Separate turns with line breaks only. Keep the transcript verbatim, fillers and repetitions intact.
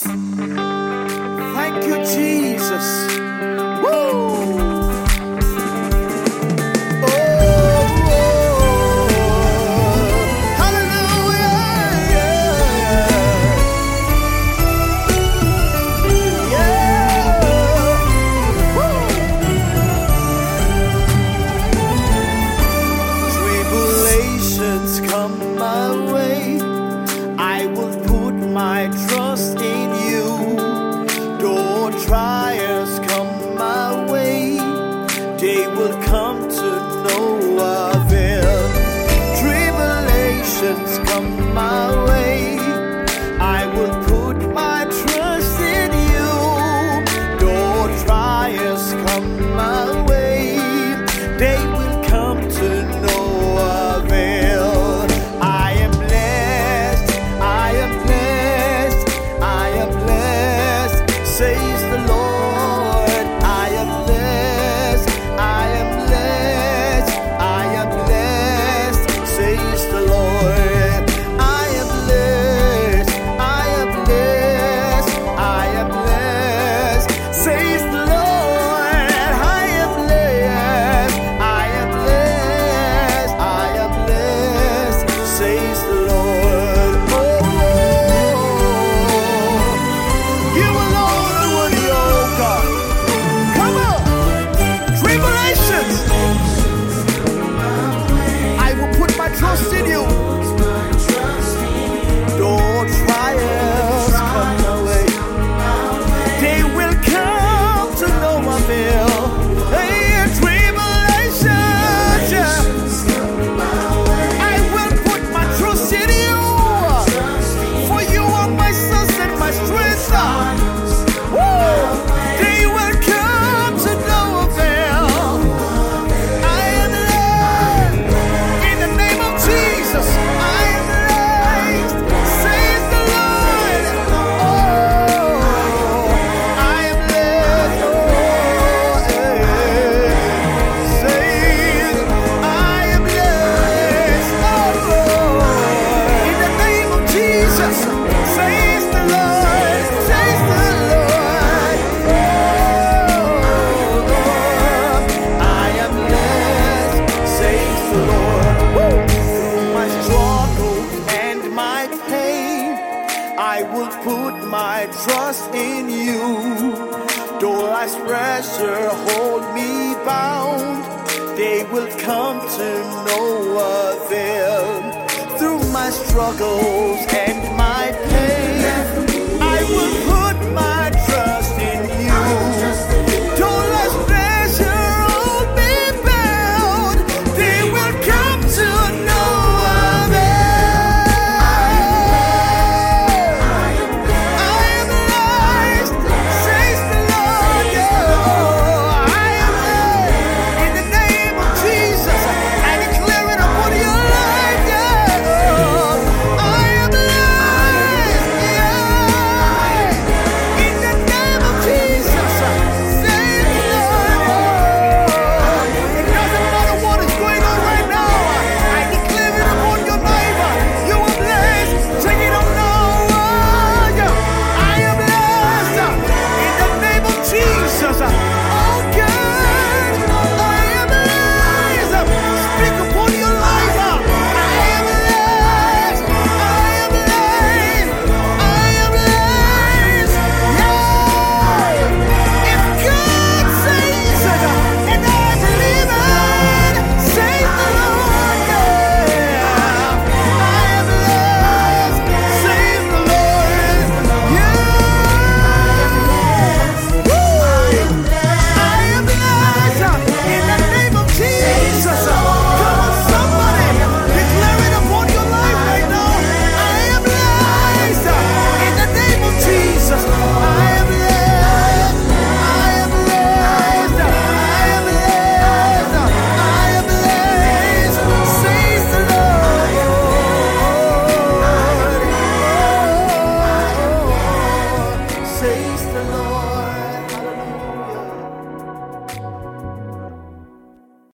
Thank you, Jesus. Woo!
Trust in you. Though trials come my way, they will come to no avail. Tribulations come my way, I will put my trust in you. Though trials come my way, they will come to no avail. I am blessed, I am blessed, I am blessed, says the Lord. I am blessed, I am blessed, I am blessed, says the Lord. I am blessed, I am blessed, I am blessed, says the Lord. I am blessed, I am blessed, I am blessed, says the Lord. You alone are worthy, oh God. Come on. Tribulations, I will put my trust in you. Though trials come my way, they will come to no avail. Hey, tribulations, yeah. I will put my trust in you. For you are my source and my strength. Woo! They will come to no avail. I am blessed in the name of Jesus. I am blessed, says the Lord. Oh, I am blessed. Oh, eh. Says I am blessed. Oh, in the name of Jesus, says the Lord. Says the Lord. Oh, I am blessed, says the Lord. Woo! Through my struggle and my pain, I will put my trust in you. Though life's pressure hold me bound, they will come to no avail. Through my struggles and